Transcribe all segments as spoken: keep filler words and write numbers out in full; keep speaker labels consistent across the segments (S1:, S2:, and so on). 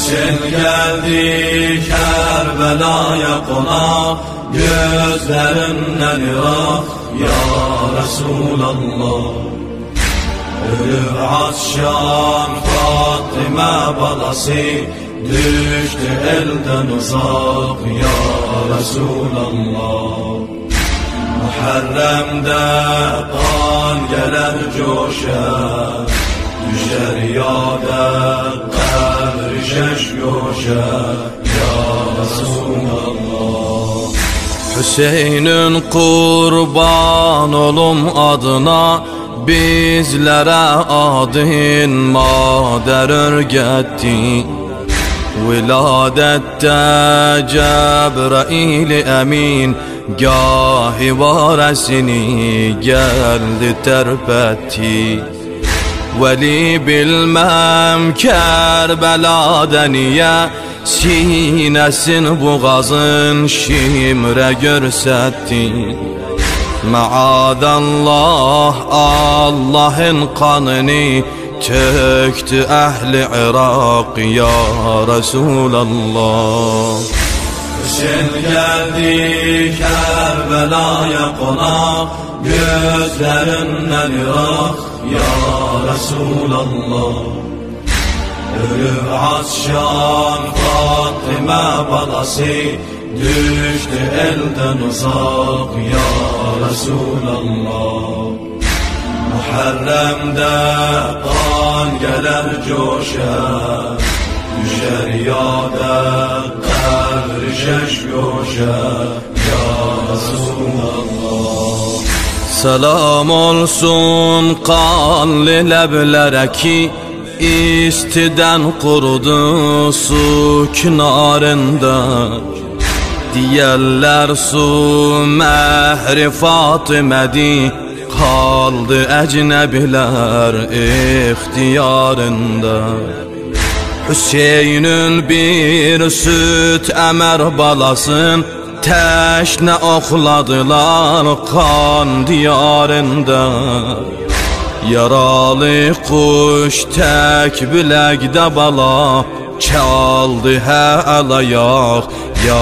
S1: Hüseyin geldi Kerbela'ya konak, gözlerinden ırak ya Resulallah. Ölür Atşan Fatıma balası, düştü elden uzak ya Resulallah. Muharrem'de kan gelir coşar, düşer yada kabri şeş yoşar ya Resulallah.
S2: Hüseyin'in kurban olum adına, bizlere adın mader örgetti. Viladette Cebrail emin, gahi varesini geldi terpetti. Veli bilmem Kerbela'da niye, sinesin boğazın şimre görsetti. Maadallah Allah'ın kanını töktü ehli Irak ya Resulallah.
S1: Hüseyin geldi Kerbela'ya konak, gözlerinden ırak ya Resulallah. Ölür Atşan Fatıma balası, düştü elden uzak ya Resulallah. Muharrem'de kan gelir coşar, düşer yada kabri şeş yoşar ya Resulallah.
S2: Selam olsun kanlı leblere ki, istiden kurudu su kenarında. Diyerler su mehri Fatıme'di, kaldı ecnebiler ihtiyarında. Hüseyin'in bir süt emer balasın, teşne okladılar kan diyarında. Yaralı kuş tek bilekde bala, çaldı hel ayak ya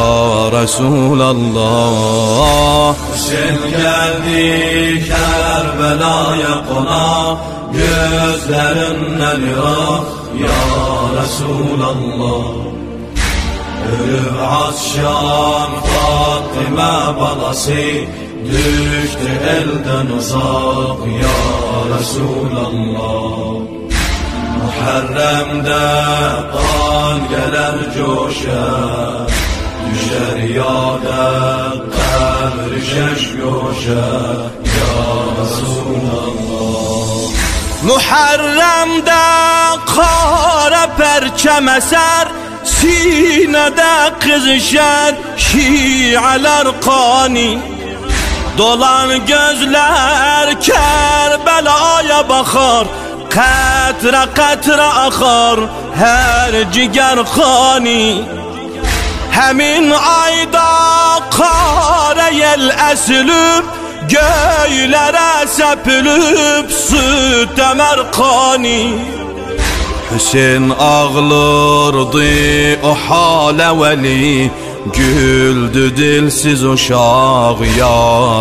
S2: Resulallah.
S1: Hüseyin geldi Kerbela'ya konak, gözlerinden ırak ya Resulallah. Ölür Atşan Fatıma balası, düştü elden uzak ya Resulallah. Muharrem'de kan gelir coşar, düşer yada kabri şeş yoşar ya Resulallah.
S2: Muharrem'de kara perçem eser, sinede kızışar şialar kani. Dolan gözler Kerbela'ya bakar, katra katra akar her ciger khani. Hemin ayda kara yel esilip, göylere sepilip süt emer kani. Hüseyin ağlardı o hale veli, güldü dilsiz uşak ya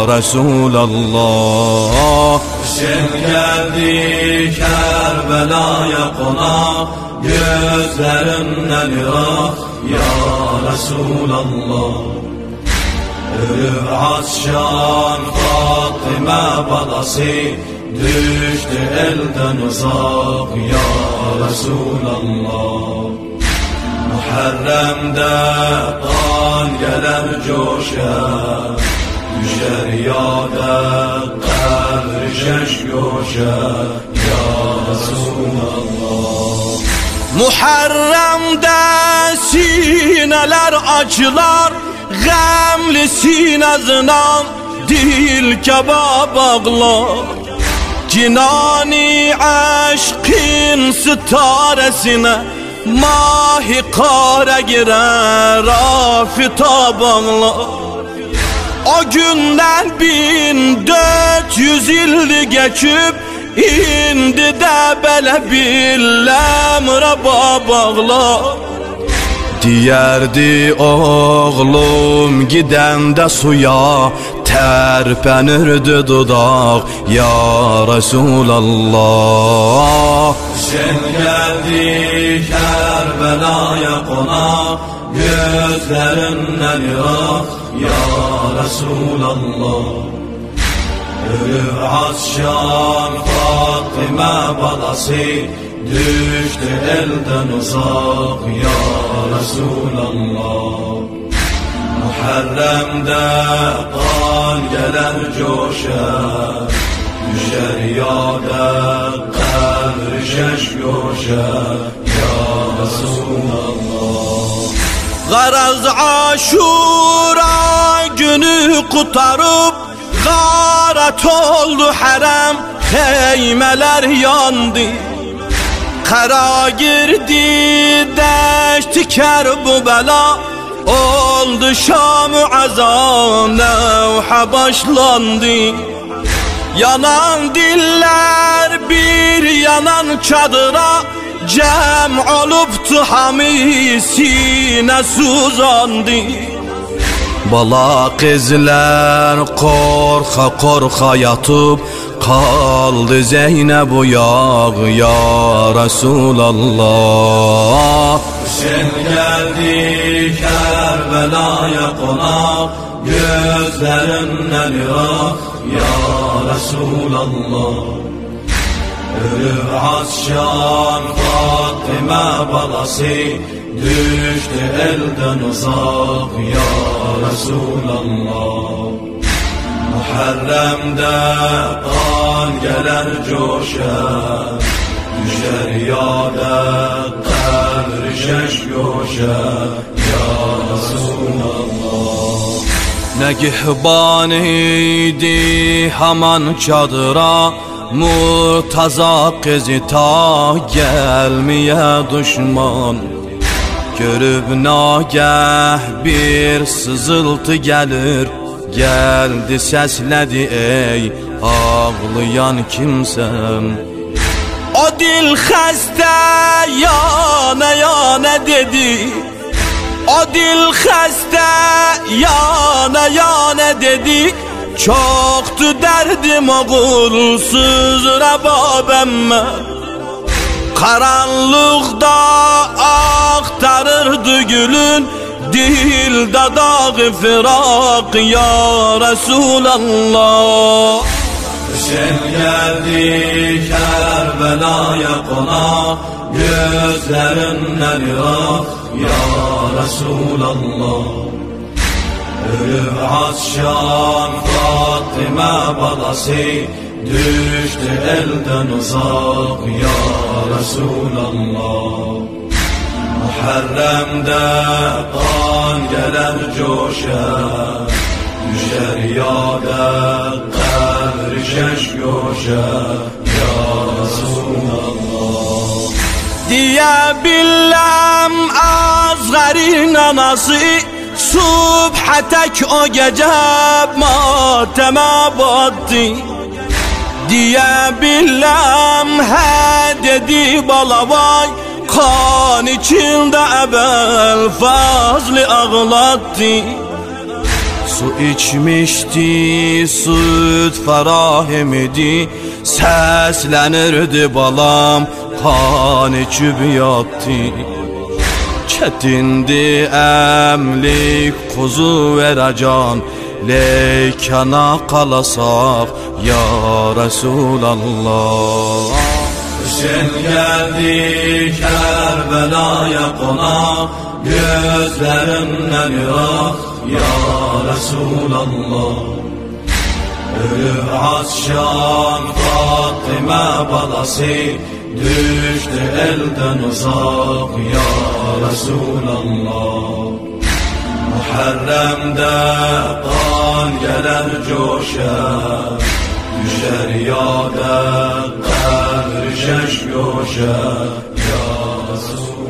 S2: Resulallah.
S1: Hüseyin geldi Kerbela'ya konak, gözlerinden ırak ya Resulallah. Ölür Atşan Fatıma balası, düştü elden uzak ya Resulallah. Muharrem'de kan gelir coşar, düşer yada kabri şeş yoşar ya Resulallah.
S2: Muharrem'de sineler acılar, gamli sinezden dil kebab ağlar. Cinani aşkın sitaresine mahi kara girer afitab ağlar. O günden bin dört yüz yıl geçip, indi de belə bir ləmrə bağlar. Diyerdi oğlum gidende suya, terpenirdi dudak ya Resulallah.
S1: Sen geldi Kerbela'ya konak, gözlerinden yak ya Resulallah. Ölür Asşan Fatime balası, düştü elden uzak ya Resulallah. Muharrem'de kan gelir coşar, düşer yâde kabr şeş göşer ya Resulallah.
S2: Garaz Aşura günü kurtarıp garat oldu harem, heymeler yandı. Kara girdi deşti Kerbela, oldu Şam-ı azam nevha başlandı. Yanan diller bir yanan çadıra, cem oluptu hami sine suzandı. Bala kızlar korka korka yatıp kaldı Zeynep yağ ya Resulallah.
S1: Sen geldi Kerbela'ya konak, gözlerinden yak ya Resulallah. Ölür Asşan Fatime balası, düştü elden uzak ya Resulallah. Muharrem'de kan gelir coşar, düşer yâde kabr şeş göşer ya Resulallah.
S2: Negihban idi haman çadıra, Murtaza kızı ta gelmeye düşman. Görüp nagah bir sızıltı gelir, geldi sesledi ey ağlayan kimsem. O dil xəstə yana yana dedi, o dil xəstə yana yana dedi. Çoktu derdim oğulsuz Rababemme, karanlıkta aktarırdı gülün, dilde dağı firak ya Resulallah.
S1: Sen geldi Kerbela'ya konak, gözlerinden yak ya Resulallah. Ölür Asşan Fatime balası, düştü elden uzak ya Resulallah. Muharrem'de kan gelir coşar, düşer yâde kabr şeş göşer ya Resulallah.
S2: Diye billem Azgar'ın anası, subha tek o gece mateme battı. Diye billem he dedi balavay, kan içinde ebel fazlı ağlattı. Su içmişti, süt ferahimdi, seslenirdi balam, kan içip yattı. Çetindi emlik kuzu veracan, leykana kalasak ya Resulallah.
S1: Sen geldi Kerbela'ya konak, gözlerinden yak ya Resulallah. Ölür Asşan Fatime balası, düştü elden uzak ya Resulallah. Muharrem'de kan gelir coşar, düşer yâde kabr şeş göşer ya Resulallah.